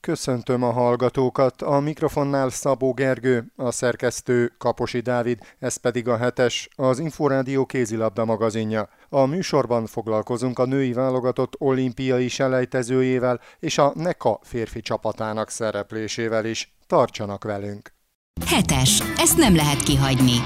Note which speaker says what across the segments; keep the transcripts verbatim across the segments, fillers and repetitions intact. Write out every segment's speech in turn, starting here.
Speaker 1: Köszöntöm a hallgatókat, a mikrofonnál Szabó Gergő, a szerkesztő Kaposi Dávid, ez pedig a hetes, az Inforádió kézilabda magazinja. A műsorban foglalkozunk a női válogatott olimpiai selejtezőjével és a NECA férfi csapatának szereplésével is. Tartsanak velünk!
Speaker 2: Hetes, ezt nem lehet kihagyni.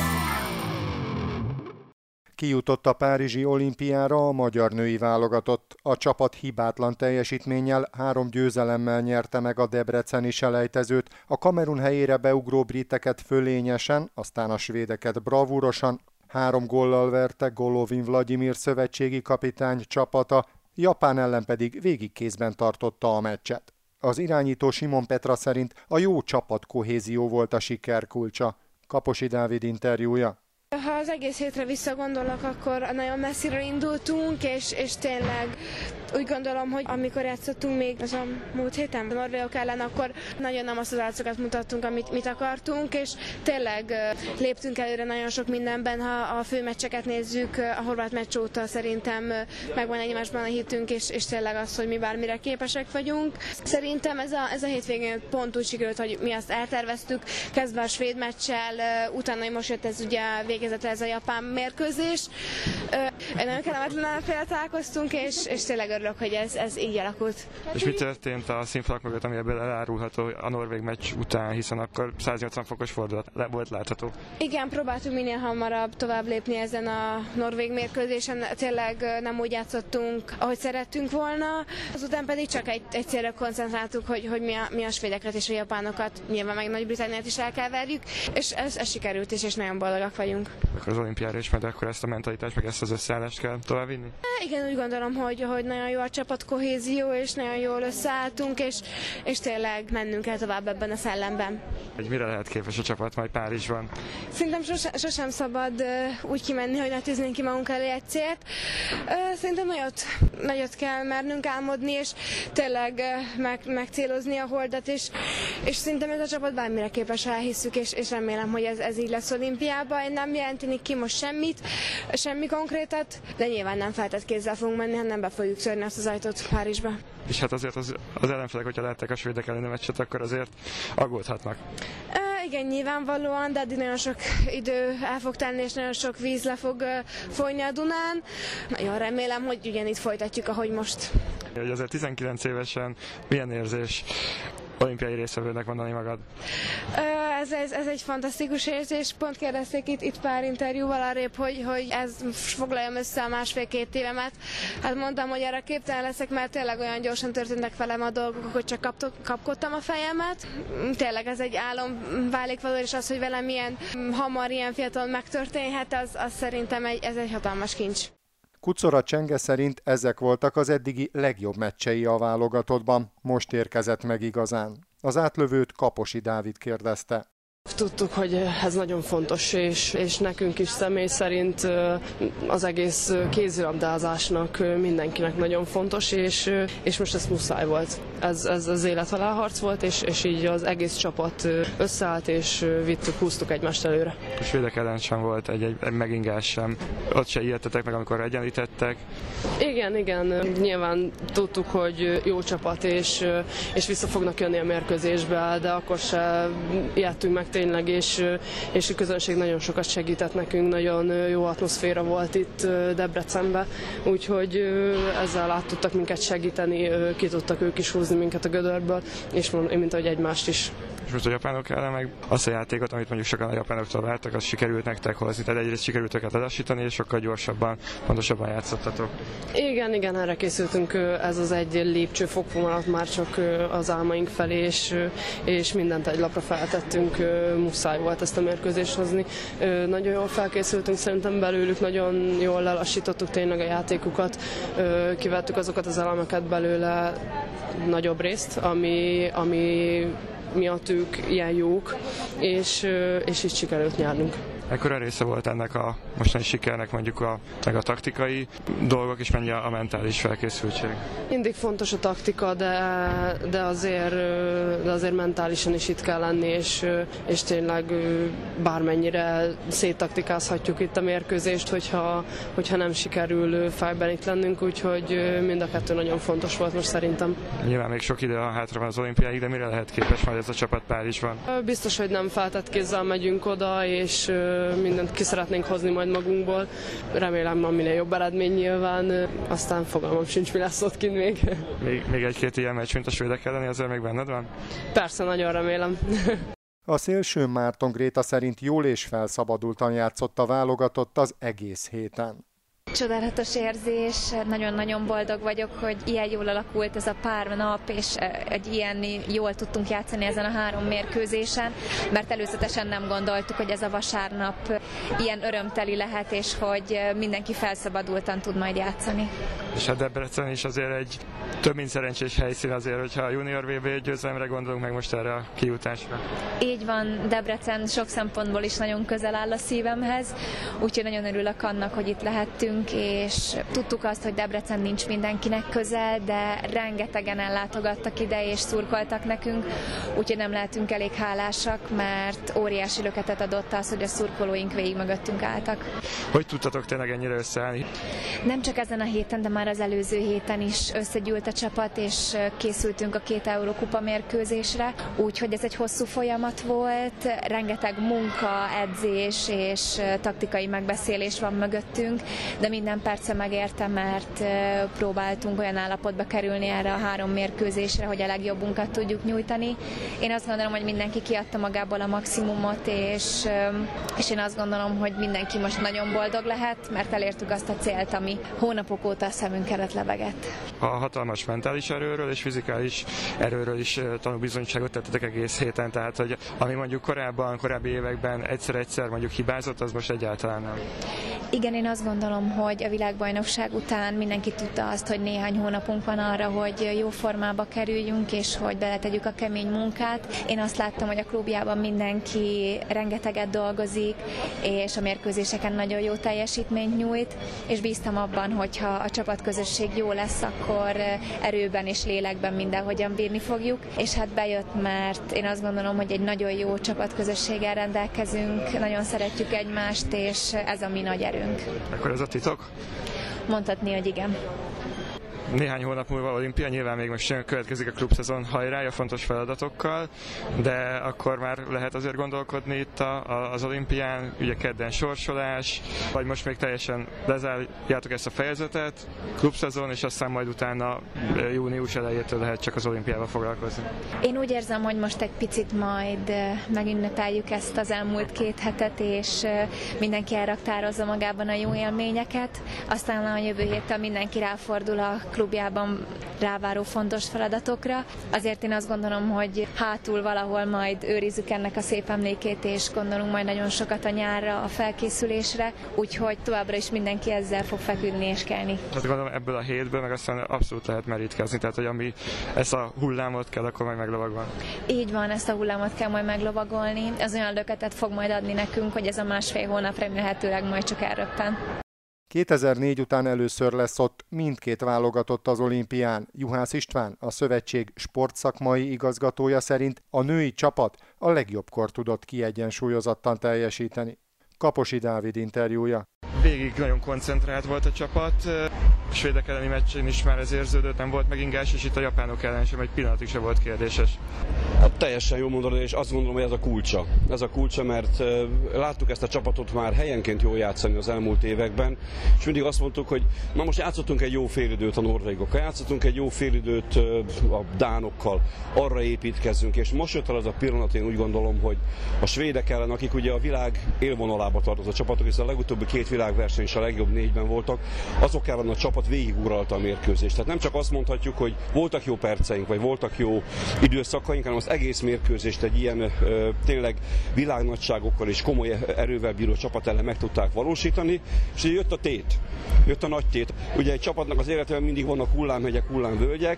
Speaker 1: Kijutott a párizsi olimpiára a magyar női válogatott. A csapat hibátlan teljesítménnyel, három győzelemmel nyerte meg a debreceni selejtezőt, a Kamerun helyére beugró briteket fölényesen, aztán a svédeket bravúrosan, három góllal verte Golovin Vladimir szövetségi kapitány csapata, Japán ellen pedig végig kézben tartotta a meccset. Az irányító Simon Petra szerint a jó csapat kohézió volt a siker kulcsa. Kaposi Dávid interjúja.
Speaker 3: Ha az egész hétre visszagondolok, akkor nagyon messziről indultunk, és, és tényleg úgy gondolom, hogy amikor játszottunk még az a múlt héten a norvégok ellen, akkor nagyon nem azt az arcokat mutattunk, amit mit akartunk, és tényleg léptünk előre nagyon sok mindenben. Ha a főmeccseket nézzük, a horvát meccs óta szerintem megvan egymásban a hitünk, és, és tényleg az, hogy mi bármire képesek vagyunk. Szerintem ez a, ez a hétvégén pont úgy sikerült, hogy mi azt elterveztük, kezdve a svéd meccsel, utána most jött ez ugye végezett ez a japán mérkőzés. Egy nagyon kellemetlen fél találkoztunk, és, és tényleg örülök, hogy ez, ez így alakult.
Speaker 4: És mi történt a színfalak mögött, ami ebből elárulható a norvég meccs után, hiszen akkor száznyolcvan fokos fordulat volt látható?
Speaker 3: Igen, próbáltunk minél hamarabb tovább lépni ezen a norvég mérkőzésen, tényleg nem úgy játszottunk, ahogy szerettünk volna. Azután pedig csak egy, egy célra koncentráltuk, hogy, hogy mi, a, mi a svédeket és a japánokat, nyilván meg Nagy-Britanniát is el kell verjük, és ez, ez sikerült is, és nagyon boldogak vagyunk.
Speaker 4: Akkor az olimpiára is, mert akkor ezt a mentalitást, meg ezt az összeállást kell továbbvinni?
Speaker 3: Igen, úgy gondolom, hogy, hogy nagyon jó a csapat kohézió, és nagyon jól összeálltunk, és, és tényleg mennünk kell tovább ebben a szellemben.
Speaker 4: Egy mire lehet képes a csapat majd Párizsban?
Speaker 3: Szerintem sosem, sosem szabad uh, úgy kimenni, hogy ne tűznénk ki magunk elé egy célt. Uh, szerintem nagyot, nagyot kell mernünk álmodni, és tényleg uh, meg, megcélozni a holdat, és, és szerintem ez a csapat bármire képes, elhisszük, és, és remélem, hogy ez, ez így lesz olimpiában. Én nem jelenteni ki most semmit, semmi konkrétat, de nyilván nem feltett kézzel fogunk menni, hanem be fogjuk törni azt az ajtót Párizsba.
Speaker 4: És hát azért az, az ellenfelek, hogyha látták a svédek elleni meccset, akkor azért aggódhatnak.
Speaker 3: E, igen, nyilvánvalóan, de eddig nagyon sok idő el fog tenni, és nagyon sok víz le fog uh, folyni a Dunán. Nagyon remélem, hogy ugyanígy folytatjuk, ahogy most.
Speaker 4: Hogy azért tizenkilenc évesen milyen érzés olimpiai résztvevőnek mondani magad?
Speaker 3: Ez, ez, ez egy fantasztikus érzés. Pont kérdezték itt, itt pár interjúval arrébb, hogy, hogy ez foglaljam össze a másfél-két évemet. Hát mondtam, hogy erre képtelen leszek, mert tényleg olyan gyorsan történtek velem a dolgok, hogy csak kaptok, kapkodtam a fejemet. Tényleg ez egy álom válik való, és az, hogy velem ilyen hamar, ilyen fiatal megtörténhet, az, az szerintem egy, ez egy hatalmas kincs.
Speaker 1: Kucora Csenge szerint ezek voltak az eddigi legjobb meccsei a válogatottban. Most érkezett meg igazán. Az átlövőt Kaposi Dávid kérdezte.
Speaker 5: Tudtuk, hogy ez nagyon fontos, és, és nekünk is személy szerint az egész kézilabdázásnak mindenkinek nagyon fontos, és, és most ez muszáj volt. Ez, ez az élet-halálharc volt, és, és így az egész csapat összeállt, és vittük, húztuk egymást előre.
Speaker 4: A svédek ellen sem volt egy, egy, egy megingás sem. Ott se ijedtetek meg, amikor egyenlítettek.
Speaker 5: Igen, igen. Nyilván tudtuk, hogy jó csapat, és, és vissza fognak jönni a mérkőzésbe, de akkor se ijedtünk meg tényleg, és, és a közönség nagyon sokat segített nekünk, nagyon jó atmoszféra volt itt Debrecenben, úgyhogy ezzel át tudtak minket segíteni, ki tudtak ők is húzni minket a gödörből, és mint ahogy egymást is.
Speaker 4: És most a japánok ellen meg azt a játékot, amit mondjuk sokan a japánoktól vártak, az sikerült nektek hozni, tehát egyrészt sikerült őket lelassítani, és sokkal gyorsabban, pontosabban játszottatok.
Speaker 5: Igen, igen, erre készültünk, ez az egy lépcsőfok vonat már csak az álmaink felé, és, és mindent egy lapra feltettünk, muszáj volt ezt a mérkőzést hozni. Nagyon jól felkészültünk, szerintem belőlük nagyon jól lelassítottuk tényleg a játékukat, kivettük azokat az elemeket belőle nagyobb részt, ami, ami miatt ők ilyen jók, és, és így sikerült nyernünk.
Speaker 4: Ekkora része volt ennek a mostani sikernek mondjuk a, meg a taktikai dolgok, és mennyi a mentális felkészültség?
Speaker 5: Mindig fontos a taktika, de, de, azért, de azért mentálisan is itt kell lenni, és, és tényleg bármennyire széttaktikázhatjuk itt a mérkőzést, hogyha, hogyha nem sikerül fejben itt lennünk, úgyhogy mind a kettő nagyon fontos volt most szerintem.
Speaker 4: Nyilván még sok ide hátra van az olimpiáig, de mire lehet képes majd ez a csapat Párizsban?
Speaker 5: Biztos, hogy nem feltett kézzel megyünk oda, és mindent ki szeretnénk hozni majd magunkból. Remélem, ma minél jobb eredmény nyilván, aztán fogalmam sincs, mi lesz ott kint még.
Speaker 4: Még, még egy-két ilyen meccs, mint a svédek elleni, azért még benned van?
Speaker 5: Persze, nagyon remélem.
Speaker 1: A szélső Márton Gréta szerint jól és felszabadultan játszott a válogatott az egész héten.
Speaker 6: Csodálatos érzés, nagyon-nagyon boldog vagyok, hogy ilyen jól alakult ez a pár nap, és egy ilyen jól tudtunk játszani ezen a három mérkőzésen, mert előzetesen nem gondoltuk, hogy ez a vasárnap ilyen örömteli lehet, és hogy mindenki felszabadultan tud majd játszani.
Speaker 4: És a Debrecen is azért egy több mint szerencsés helyszín azért, hogyha a junior vé bé győzelemre gondolunk meg most erre a kijutásra.
Speaker 6: Így van, Debrecen sok szempontból is nagyon közel áll a szívemhez, úgyhogy nagyon örülök annak, hogy itt lehettünk, és tudtuk azt, hogy Debrecen nincs mindenkinek közel, de rengetegen ellátogattak ide és szurkoltak nekünk, úgyhogy nem lehetünk elég hálásak, mert óriási löketet adott az, hogy a szurkolóink végig mögöttünk álltak.
Speaker 4: Hogy tudtatok tényleg ennyire összeállni?
Speaker 6: Nem csak ezen a héten, de már az előző héten is összegyűlt a csapat, és készültünk a két Eurókupa mérkőzésre, úgyhogy ez egy hosszú folyamat volt, rengeteg munka, edzés és taktikai megbeszélés van mögöttünk, de minden perce megérte, mert próbáltunk olyan állapotba kerülni erre a három mérkőzésre, hogy a legjobbunkat tudjuk nyújtani. Én azt gondolom, hogy mindenki kiadta magából a maximumot, és, és én azt gondolom, hogy mindenki most nagyon boldog lehet, mert elértük azt a célt, ami hónapok óta a szemünk előtt lebegett.
Speaker 4: A hatalmas mentális erőről és fizikális erőről is tanúbizonyságot tettetek egész héten, tehát hogy ami mondjuk korábban, korábbi években egyszer-egyszer mondjuk hibázott, az most egyáltalán nem.
Speaker 6: Igen, én azt gondolom, hogy a világbajnokság után mindenki tudta azt, hogy néhány hónapunk van arra, hogy jó formába kerüljünk, és hogy beletegyük a kemény munkát. Én azt láttam, hogy a klubjában mindenki rengeteget dolgozik, és a mérkőzéseken nagyon jó teljesítményt nyújt, és bíztam abban, hogyha a csapatközösség jó lesz, akkor erőben és lélekben mindenhogyan bírni fogjuk. És hát bejött, mert én azt gondolom, hogy egy nagyon jó csapatközösséggel rendelkezünk, nagyon szeretjük egymást, és ez a mi nagy erőnk.
Speaker 4: Akkor ez a titok?
Speaker 6: Mondhatni, hogy igen.
Speaker 4: Néhány hónap múlva olimpia, nyilván még most következik a klubszezon hajrája fontos feladatokkal, de akkor már lehet azért gondolkodni itt a, a, az olimpián, ugye kedden sorsolás, vagy most még teljesen lezárjátok ezt a fejezetet, klubszezon, és aztán majd utána június elejétől lehet csak az olimpiával foglalkozni.
Speaker 6: Én úgy érzem, hogy most egy picit majd megünnepeljük ezt az elmúlt két hetet, és mindenki elraktározza magában a jó élményeket, aztán a jövő héttel mindenki ráfordul a klubjában ráváró fontos feladatokra. Azért én azt gondolom, hogy hátul valahol majd őrizzük ennek a szép emlékét, és gondolunk majd nagyon sokat a nyárra, a felkészülésre, úgyhogy továbbra is mindenki ezzel fog feküdni és kelni.
Speaker 4: Hát gondolom ebből a hétből meg aztán abszolút lehet merítkezni, tehát hogy ami ezt a hullámot kell, akkor majd meglovagolni.
Speaker 6: Így van, ezt a hullámot kell majd meglovagolni. Ez olyan löketet fog majd adni nekünk, hogy ez a másfél hónap remélhetőleg majd csak elröppen.
Speaker 1: kétezer-négy után először lesz ott mindkét válogatott az olimpián. Juhász István, a szövetség sportszakmai igazgatója szerint a női csapat a legjobbkor tudott kiegyensúlyozottan teljesíteni. Kaposi Dávid interjúja.
Speaker 4: Végig nagyon koncentrált volt a csapat, a svédek elleni meccsen is már ez érződött, nem volt megingás, és itt a japánok ellen sem egy pillanatig sem volt kérdéses.
Speaker 7: Hát teljesen jó mondod, és azt gondolom, hogy ez a kulcsa. Ez a kulcsa, mert uh, láttuk ezt a csapatot már helyenként jól játszani az elmúlt években, és mindig azt mondtuk, hogy na most játszottunk egy jó félidőt a norvégokkal, játszottunk egy jó félidőt uh, a dánokkal, arra építkezzünk, és most jött el az a pillanat, én úgy gondolom, hogy a svédek ellen, akik ugye a világ élvonalába tartozó csapatok, hiszen a legutóbbi két világverseny is a legjobb négyben voltak, azok ellen a csapat végiguralta a mérkőzést. Tehát nem csak azt mondhatjuk, hogy voltak jó perceink, vagy voltak jó időszakaink, hanem az egész mérkőzést egy ilyen ö, tényleg világnagyságokkal és komoly erővel bíró csapat ellen meg tudták valósítani, és jött a tét, jött a nagy tét. Ugye egy csapatnak az életében mindig vannak hullámhegyek, hullámvölgyek,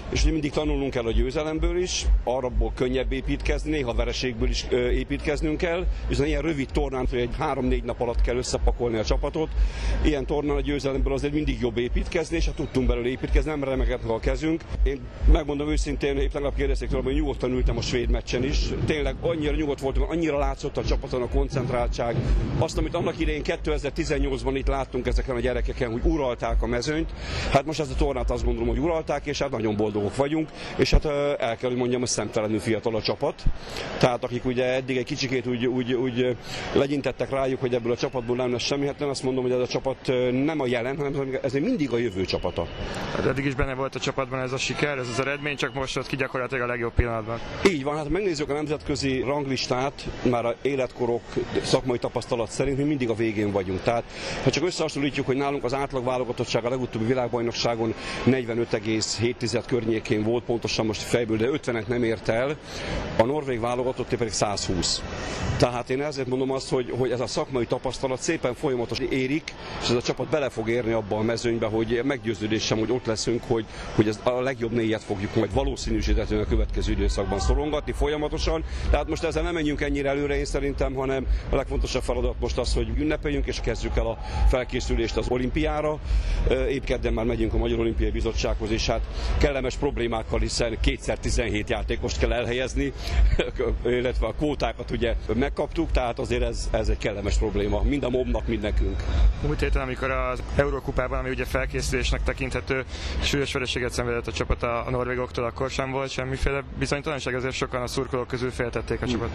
Speaker 7: és hogy mindig tanulnunk kell a győzelemből is, arabból könnyebb építkezni, néha vereségből is építkeznünk kell, és ilyen rövid tornán, hogy egy három-négy nap alatt kell összepakolni a csapatot, ilyen tornán a győzelemből azért mindig jobb építkezni, és hát tudtunk belőle építkezni, nem remegett a kezünk. Én megmondom őszintén, épp tegnap kérdezték tőlem, hogy nyugodtan ültem a svéd meccsen is. Tényleg annyira nyugodt voltam, annyira látszott a csapaton a koncentráltság. Azt, amit annak idején kétezer-tizennyolcban itt láttunk ezeken a gyerekeken, hogy uralták a mezőnyt, hát most ezt a tornát azt gondolom, hogy uralták, és hát nagyon boldogok vagyunk, és hát el kell, hogy mondjam, hogy szemtelenül fiatal a csapat. Tehát akik ugye eddig egy kicsikét úgy, úgy, úgy legyintettek rájuk, hogy ebből a csapatból nem lesz semmi, hát nem azt mondom, hogy ez a csapat nem a jelen, hanem ez mindig a jövő csapata.
Speaker 4: Hát eddig is benne volt a csapatban ez a siker, ez az eredmény, csak most jött ki gyakorlatilag a legjobb pillanatban.
Speaker 7: Így van, hát megnézzük a nemzetközi ranglistát, már a életkorok, szakmai tapasztalat szerint mi mindig a végén vagyunk. Tehát ha csak összehasonlítjuk, hogy nálunk az átlag válogatottság a legutóbbi világbajnokságon negyvenöt egész hét környékén volt, pontosan most fejből, de ötvenet nem ért el, a norvég válogatott pedig száz húsz. Tehát én ezért mondom azt, hogy, hogy ez a szakmai tapasztalat szépen folyamatosan érik, és ez a csapat bele fog érni abba a mezőnybe, hogy meggyőződésem, hogy ott leszünk, hogy, hogy ez a legjobb négyet fogjuk majd valószínűsítetlenül a következő időszakban szorongatni folyamatosan. Tehát most ezzel nem menjünk ennyire előre én szerintem, hanem a legfontosabb feladat most az, hogy ünnepeljünk és kezdjük el a felkészülést az olimpiára. Épp kedden már megyünk a Magyar Olimpiai Bizottsághoz, és hát kellemes problémákkal, hiszen kétszer tizenhét játékost kell elhelyezni, illetve a kvótákat ugye megkaptuk, tehát azért ez, ez egy kellemes probléma, mind a mobnak, mind nekünk.
Speaker 4: Múlt héten, amikor az Eurókupában, ami ugye felkészülésnek tekinthető, súlyos vereséget szenvedett a csapat a norvégoktól, akkor sem volt semmiféle bizonytalanság, azért sokan a szurkolók közül féltették a csapat.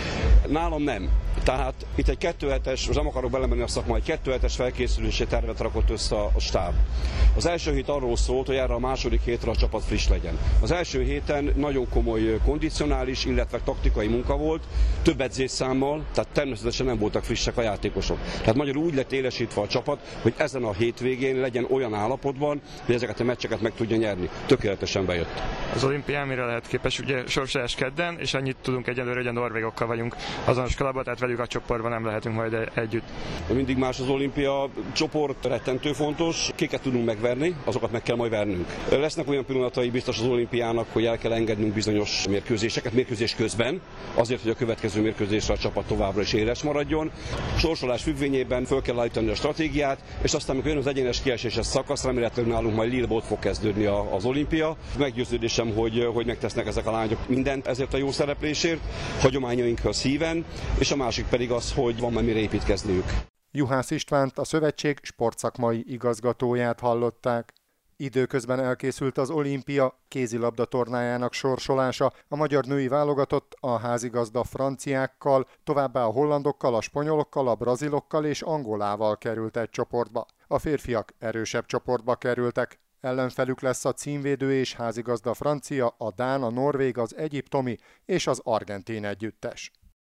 Speaker 7: Nálam nem. Tehát itt egy kettő hetes, most nem akarok belemenni a szakma, egy kettő hetes felkészülési tervet rakott össze a stáb. Az első hét arról szólt, hogy erre a második hétre a csapat friss legyen. Az első héten nagyon komoly kondicionális, illetve taktikai munka volt, több edzésszámmal, tehát természetesen nem voltak frissek a játékosok. Tehát magyarul úgy lett élesítve a csapat, hogy ezen a hétvégén legyen olyan állapotban, hogy ezeket a meccseket meg tudja nyerni. Tökéletesen bejött.
Speaker 4: Az olimpián mire lehet képes? Ugye sorsolás kedden, és annyit tudunk egyelőre, hogy a norvégokkal vagyunk azonos kalapban, tehát velük a csoportban nem lehetünk majd együtt.
Speaker 7: Mindig más az olimpia, csoport rettentő fontos, kiket tudunk megverni, azokat meg kell majd vernünk. Lesznek olyan pillanatai biztos az olimpiának, hogy el kell engednünk bizonyos mérkőzéseket mérkőzés közben, azért, hogy a következő mérkőzésre a csapat továbbra is éles maradjon. Sorsolás függvényében föl kell állítani a stratégiát, és aztán, amikor jön az egyenes kieséses szakasz, remélhetőleg nálunk majd Lille-ben ott fog kezdődni az olimpia. Meggyőződésem, hogy, hogy megtesznek ezek a lányok mindent ezért a jó szereplésért, hagyományainkhoz híven, és a másik pedig az, hogy van már mire építkezniük.
Speaker 1: Juhász Istvánt, a szövetség sportszakmai igazgatóját hallották. Időközben elkészült az olimpia kézilabda tornájának sorsolása, a magyar női válogatott a házigazda franciákkal, továbbá a hollandokkal, a spanyolokkal, a brazilokkal és Angolával került egy csoportba. A férfiak erősebb csoportba kerültek. Ellenfelük lesz a címvédő és házigazda francia, a dán, a norvég, az egyiptomi és az argentin együttes.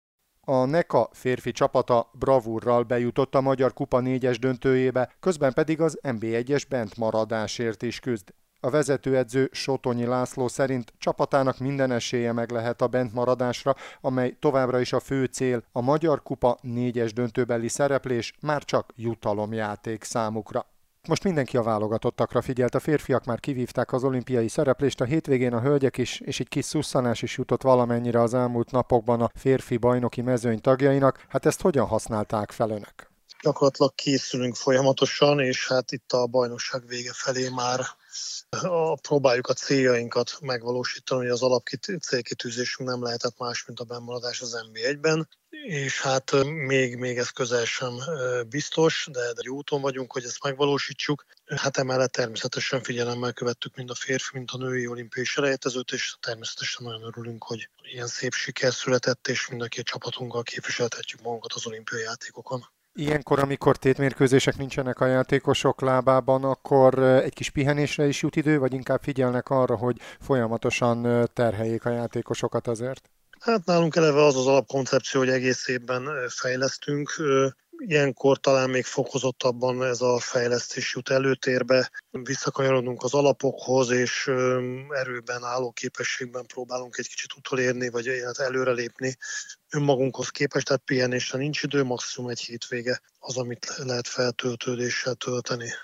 Speaker 1: A NECA férfi csapata bravúrral bejutott a Magyar Kupa négyes döntőjébe, közben pedig az en bé egyes bent maradásért is küzd. A vezetőedző Sotonyi László szerint csapatának minden esélye meg lehet a bentmaradásra, amely továbbra is a fő cél, a Magyar Kupa négyes döntőbeli szereplés már csak jutalomjáték számukra. Most mindenki a válogatottakra figyelt, a férfiak már kivívták az olimpiai szereplést, a hétvégén a hölgyek is, és egy kis szusszanás is jutott valamennyire az elmúlt napokban a férfi bajnoki mezőny tagjainak. Hát ezt hogyan használták fel önök?
Speaker 8: Gyakorlatilag készülünk folyamatosan, és hát itt a bajnokság vége felé már a, próbáljuk a céljainkat megvalósítani, hogy az alapcélkitűzésünk nem lehetett más, mint a bennmaradás az en bé egyben, és hát még, még ez közel sem biztos, de, de jó úton vagyunk, hogy ezt megvalósítsuk. Hát emellett természetesen figyelemmel követtük mind a férfi, mind a női olimpiai selejtezőt, és természetesen nagyon örülünk, hogy ilyen szép siker született, és mindenki a csapatunkkal képviselhetjük magunkat az olimpiai játékokon.
Speaker 1: Ilyenkor, amikor tétmérkőzések nincsenek a játékosok lábában, akkor egy kis pihenésre is jut idő, vagy inkább figyelnek arra, hogy folyamatosan terheljék a játékosokat azért?
Speaker 8: Hát nálunk eleve az az alapkoncepció, hogy egész évben fejlesztünk. Ilyenkor talán még fokozottabban ez a fejlesztés jut előtérbe. Visszakanyarodunk az alapokhoz, és erőben, álló képességben próbálunk egy kicsit utolérni, vagy előrelépni önmagunkhoz képest, tehát pihenésre nincs idő, maximum egy hétvége az, amit lehet feltöltődéssel tölteni.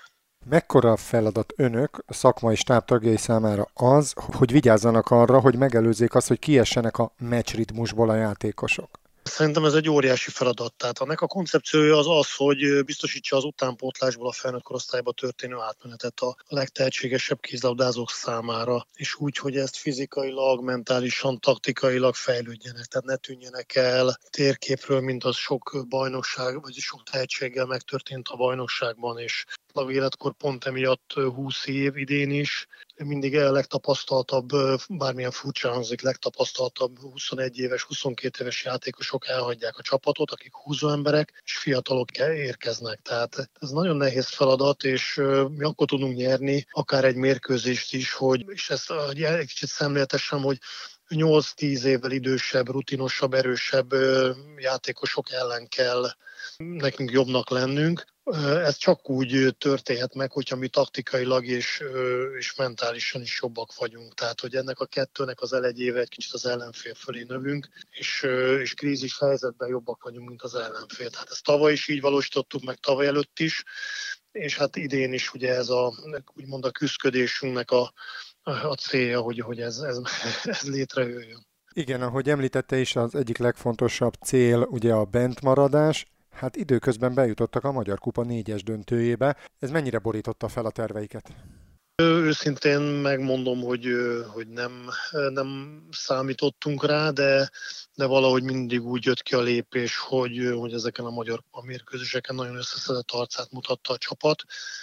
Speaker 1: Mekkora a feladat önök, a szakmai stáb tagjai számára az, hogy vigyázzanak arra, hogy megelőzzék azt, hogy kiessenek a meccsritmusból a játékosok?
Speaker 8: Szerintem ez egy óriási feladat. Tehát ennek a koncepciója az az, hogy biztosítsa az utánpótlásból a felnőtt korosztályba történő átmenetet a legtehetségesebb kézilabdázók számára, és úgy, hogy ezt fizikailag, mentálisan, taktikailag fejlődjenek. Tehát ne tűnjenek el térképről, mint az sok bajnokság, vagy sok tehetséggel megtörtént a bajnokságban, és a életkor pont emiatt húsz év idén is, mindig a legtapasztaltabb, bármilyen furcsa hangzik, legtapasztaltabb huszonegy éves, huszonkét éves játékosok elhagyják a csapatot, akik húzó emberek, és fiatalok érkeznek. Tehát ez nagyon nehéz feladat, és mi akkor tudunk nyerni, akár egy mérkőzést is, hogy, és ezt egy kicsit szemléltessem, hogy nyolc-tíz évvel idősebb, rutinosabb, erősebb játékosok ellen kell nekünk jobbnak lennünk. Ez csak úgy történhet meg, hogyha mi taktikailag és, és mentálisan is jobbak vagyunk. Tehát, hogy ennek a kettőnek az elegyéve egy kicsit az ellenfél fölé növünk, és, és krízis helyzetben jobbak vagyunk, mint az ellenfél. Tehát ezt tavaly is így valósítottuk meg, tavaly előtt is, és hát idén is ugye ez a, úgymond a küszködésünknek a, a célja, hogy, hogy ez, ez, ez létrejöjjön.
Speaker 1: Igen, ahogy említette is, az egyik legfontosabb cél ugye a bentmaradás. Hát időközben bejutottak a Magyar Kupa négyes döntőjébe. Ez mennyire borította fel a terveiket?
Speaker 8: Őszintén megmondom, hogy, hogy nem, nem számítottunk rá, de, de valahogy mindig úgy jött ki a lépés, hogy, hogy ezeken a Magyar Kupa mérkőzéseken nagyon összeszedett arcát mutatta a csapat,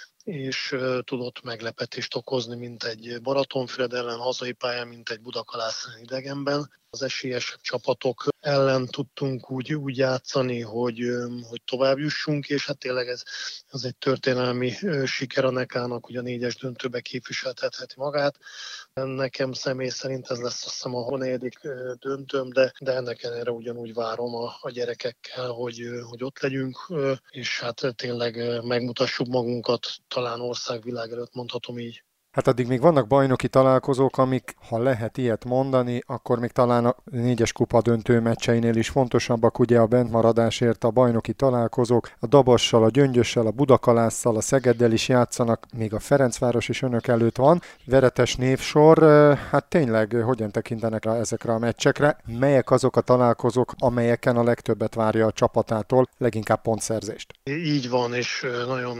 Speaker 8: és tudott meglepetést okozni, mint egy Baratonfüred ellen hazai pályán, mint egy Budakalász idegenben. Az esélyesebb csapatok ellen tudtunk úgy, úgy játszani, hogy, hogy tovább jussunk, és hát tényleg ez, ez egy történelmi siker a Nekának, hogy a négyes döntőbe képviseltetheti magát. Nekem személy szerint ez lesz azt hiszem a negyedik döntőm, de, de ennek ellenére ugyanúgy várom a, a gyerekekkel, hogy, hogy ott legyünk, és hát tényleg megmutassuk magunkat, talán országvilág előtt mondhatom így.
Speaker 1: Hát addig még vannak bajnoki találkozók, amik, ha lehet ilyet mondani, akkor még talán a négyes kupa döntő meccseinél is fontosabbak, ugye a bentmaradásért a bajnoki találkozók, a Dabassal, a Gyöngyössel, a Budakalásszal, a Szegeddel is játszanak, még a Ferencváros is önök előtt van. Veretes névsor, hát tényleg hogyan tekintenek rá ezekre a meccsekre? Melyek azok a találkozók, amelyeken a legtöbbet várja a csapatától, leginkább pontszerzést?
Speaker 8: Így van, és nagyon,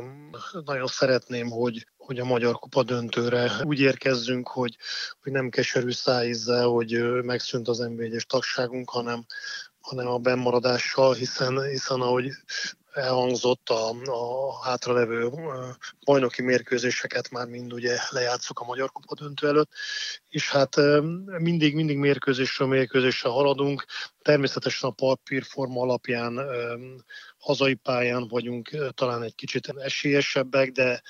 Speaker 8: nagyon szeretném, hogy hogy a Magyar Kupa döntőre úgy érkezzünk, hogy, hogy nem keserű szájízzel, hogy megszűnt az en bé egyes tagságunk, hanem, hanem a bennmaradással, hiszen, hiszen ahogy elhangzott, a, a hátralevő bajnoki mérkőzéseket már mind ugye lejátszuk a Magyar Kupa döntő előtt, és hát mindig, mindig mérkőzésről mérkőzésre haladunk. Természetesen a papírforma alapján hazai pályán vagyunk talán egy kicsit esélyesebbek, de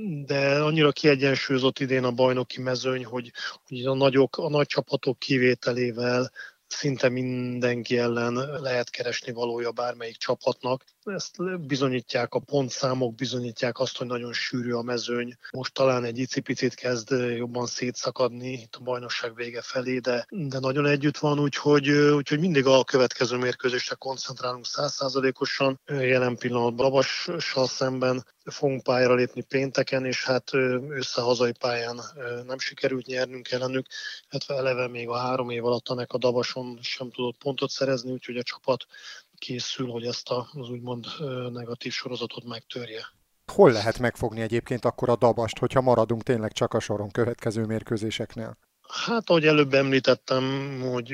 Speaker 8: de annyira kiegyensúlyozott idén a bajnoki mezőny, hogy, hogy a, nagyok, a nagy csapatok kivételével szinte mindenki ellen lehet keresni valója bármelyik csapatnak. Ezt bizonyítják a pontszámok, bizonyítják azt, hogy nagyon sűrű a mezőny. Most talán egy icipicit kezd jobban szétszakadni itt a bajnokság vége felé, de, de nagyon együtt van, úgyhogy, úgyhogy mindig a következő mérkőzésre koncentrálunk száz százalékosan. Jelen pillanatban Dabassal szemben fogunk pályára lépni pénteken, és hát össze hazai pályán nem sikerült nyernünk ellenük, illetve eleve még a három év alatt a a Dabason sem tudott pontot szerezni, úgyhogy a csapat készül, hogy ezt az úgymond negatív sorozatot megtörje.
Speaker 1: Hol lehet megfogni egyébként akkor a Dabast, hogyha maradunk tényleg csak a soron következő mérkőzéseknél?
Speaker 8: Hát, ahogy előbb említettem, hogy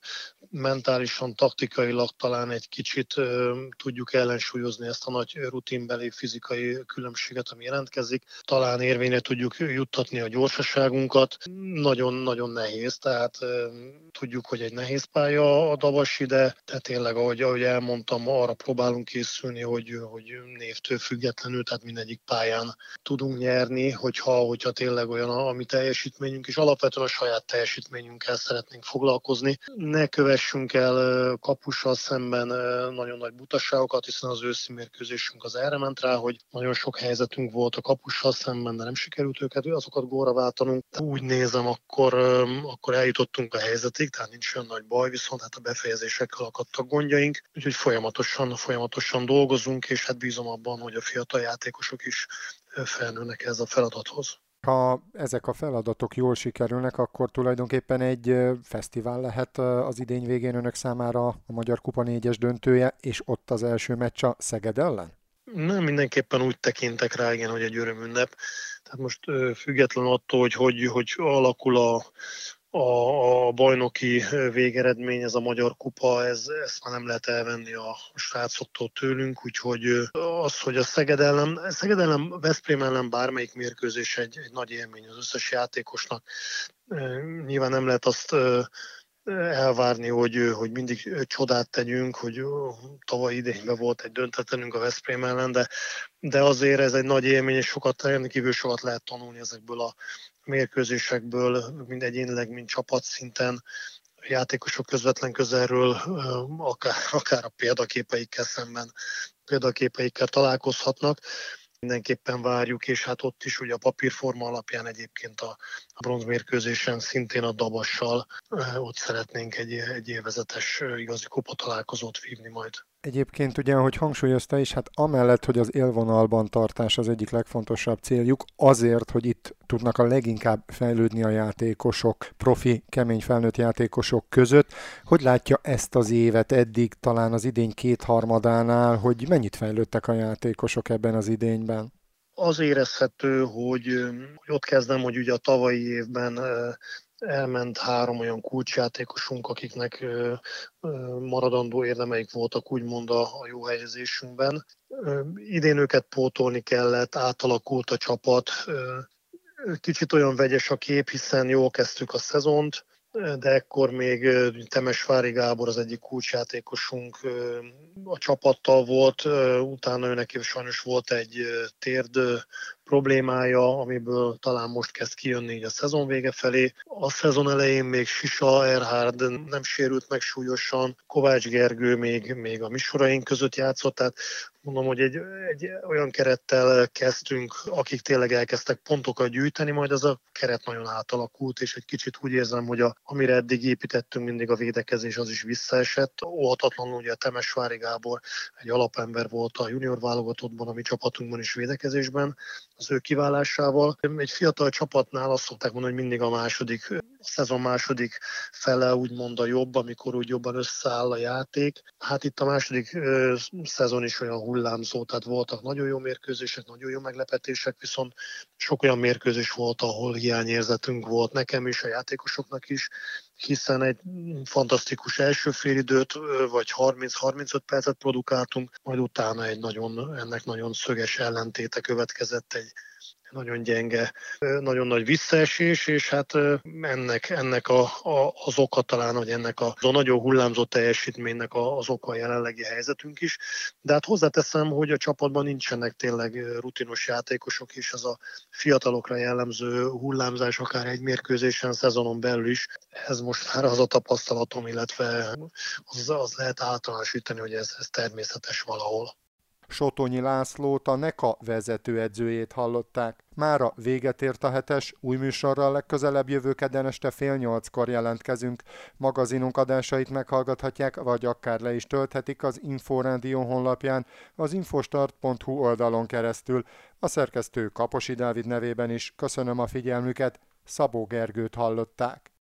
Speaker 8: mentálisan, taktikailag talán egy kicsit tudjuk ellensúlyozni ezt a nagy rutinbeli fizikai különbséget, ami jelentkezik. Talán érvényre tudjuk juttatni a gyorsaságunkat. Nagyon-nagyon nehéz, tehát tudjuk, hogy egy nehéz pálya a Dabasi, de, de tényleg, ahogy, ahogy elmondtam, arra próbálunk készülni, hogy, hogy névtől függetlenül, tehát mindegyik pályán tudunk nyerni, hogyha, hogyha tényleg olyan a, a mi teljesítményünk, és alapvetően a saját teljesítményünkkel szeretnénk foglalkozni. Ne kövessünk el kapussal szemben nagyon nagy butaságokat, hiszen az őszi mérkőzésünk az erre ment rá, hogy nagyon sok helyzetünk volt a kapussal szemben, de nem sikerült őket, azokat gólra váltanunk. Úgy nézem, akkor, akkor eljutottunk a helyzetig, tehát nincs olyan nagy baj, viszont hát a befejezésekkel akadtak gondjaink, úgyhogy folyamatosan, folyamatosan dolgozunk, és hát bízom abban, hogy a fiatal játékosok is felnőnek ez a feladathoz.
Speaker 1: Ha ezek a feladatok jól sikerülnek, akkor tulajdonképpen egy fesztivál lehet az idény végén önök számára a Magyar Kupa négyes döntője, és ott az első meccs a Szeged ellen?
Speaker 8: Nem, mindenképpen úgy tekintek rá, igen, hogy egy örömünnep. Tehát most független attól, hogy hogy, hogy alakul a, a, a bajnoki végeredmény, ez a Magyar Kupa, ez, ezt már nem lehet elvenni a srácoktól tőlünk, úgyhogy az, hogy a Szeged ellen, Szeged ellen, Veszprém ellen bármelyik mérkőzés egy, egy nagy élmény az összes játékosnak. Nyilván nem lehet azt elvárni, hogy, hogy mindig csodát tegyünk, hogy tavaly idényben volt egy döntetlenünk a Veszprém ellen, de, de azért ez egy nagy élmény, és sokat, kívül sokat lehet tanulni ezekből a mérkőzésekből, mind egyénileg, mind csapatszinten, játékosok közvetlen közelről, akár, akár a példaképeikkel szemben, példaképeikkel találkozhatnak. Mindenképpen várjuk, és hát ott is ugye a papírforma alapján egyébként a, a bronzmérkőzésen szintén a Dabassal ott szeretnénk egy, egy élvezetes igazi kupatalálkozót vívni majd.
Speaker 1: Egyébként ugye, ahogy hangsúlyozta is, hát amellett, hogy az élvonalban tartás az egyik legfontosabb céljuk, azért, hogy itt tudnak a leginkább fejlődni a játékosok, profi, kemény felnőtt játékosok között. Hogy látja ezt az évet eddig, talán az idény kétharmadánál, hogy mennyit fejlődtek a játékosok ebben az idényben?
Speaker 8: Az érezhető, hogy, hogy ott kezdem, hogy ugye a tavalyi évben elment három olyan kulcsjátékosunk, akiknek maradandó érdemeik voltak úgymond a, a jó helyezésünkben. Idén őket pótolni kellett, átalakult a csapat. Kicsit olyan vegyes a kép, hiszen jól kezdtük a szezont, de ekkor még Temesvári Gábor az egyik kulcsjátékosunk a csapattal volt, utána ő neki sajnos volt egy térd problémája, amiből talán most kezd kijönni így a szezon vége felé. A szezon elején még Sisa, Erhard nem sérült meg súlyosan, Kovács Gergő még, még a mi soraink között játszott, tehát mondom, hogy egy, egy olyan kerettel kezdtünk, akik tényleg elkezdtek pontokat gyűjteni, majd az a keret nagyon átalakult, és egy kicsit úgy érzem, hogy a, amire eddig építettünk, mindig a védekezés az is visszaesett. Óhatatlanul ugye a Temesvári Gábor egy alapember volt a junior válogatottban, a mi csapatunkban is védekezésben, az ő kiválásával. Egy fiatal csapatnál azt szokták mondani, hogy mindig a második, a szezon második fele úgymond a jobb, amikor úgy jobban összeáll a játék. Hát itt a második ö, szezon is olyan hullámzó, tehát voltak nagyon jó mérkőzések, nagyon jó meglepetések, viszont sok olyan mérkőzés volt, ahol hiányérzetünk volt nekem és a játékosoknak is, hiszen egy fantasztikus első félidőt, vagy harminc-harmincöt percet produkáltunk, majd utána egy nagyon, ennek nagyon szöges ellentéte következett, egy nagyon gyenge, nagyon nagy visszaesés, és hát ennek, ennek a, a, az oka talán, hogy ennek a, a nagyon hullámzott teljesítménynek az oka a jelenlegi helyzetünk is. De hát hozzáteszem, hogy a csapatban nincsenek tényleg rutinos játékosok, és ez a fiatalokra jellemző hullámzás akár egy mérkőzésen, szezonon belül is, ez most már az a tapasztalatom, illetve az, az lehet általánosítani, hogy ez, ez természetes valahol.
Speaker 1: Sotonyi Lászlót, a NEKA vezetőedzőjét hallották. Mára véget ért a hetes, új műsorral legközelebb jövő kedden este fél nyolckor jelentkezünk. Magazinunk adásait meghallgathatják, vagy akár le is tölthetik az Inforádió honlapján, az infostart pont hu oldalon keresztül. A szerkesztő Kaposi Dávid nevében is köszönöm a figyelmüket, Szabó Gergőt hallották.